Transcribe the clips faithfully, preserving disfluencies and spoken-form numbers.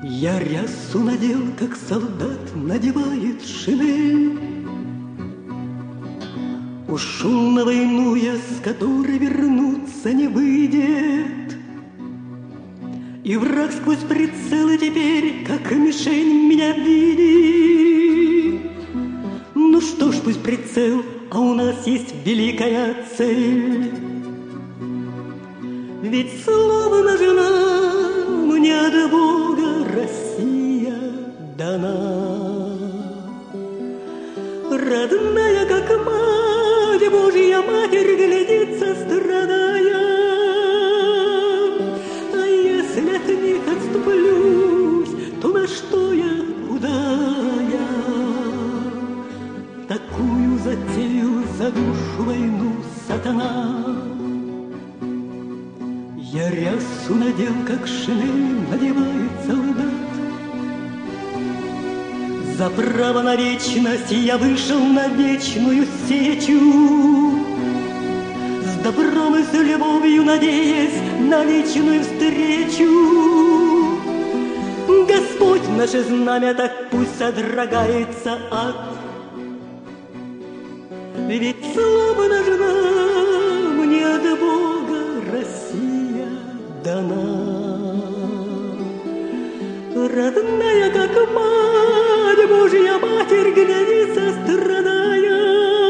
Я рясу надел, как солдат надевает шинель. Ушел на войну я, с которой вернуться не выйдет. И враг сквозь прицелы теперь, как мишень, меня видит. Ну что ж, пусть прицел, а у нас есть великая цель. Ведь словно жена мне от Бога Россия дана. Родная, как мать, Божья Матерь, глядится, страдая. А если от них отступлюсь, то на что я, куда я? Такую затею за душу войну, сатана. Я рясу надел, как шинель надевает солдат. За право на вечность я вышел на вечную сечу, с добром и с любовью надеясь на вечную встречу. Господь наше знамя, так пусть содрогается ад. Ведь словно жена мне от Бога Россия дана. Родная, как мать, Божья Матерь, глядится, страдая.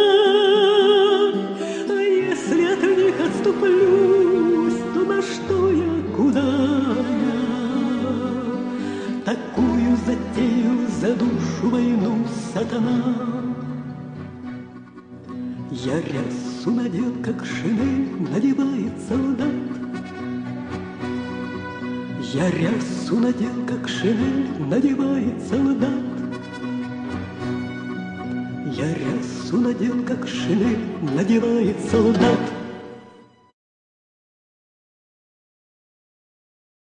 А если от них отступлюсь, то на что я, куда я? Такую затею за душу войну, сатана. Я рясу надел, как шинель надевает солдат. Я рясу надел, как шинель надевает солдат. Я рясу надел, как шинель надевает солдат.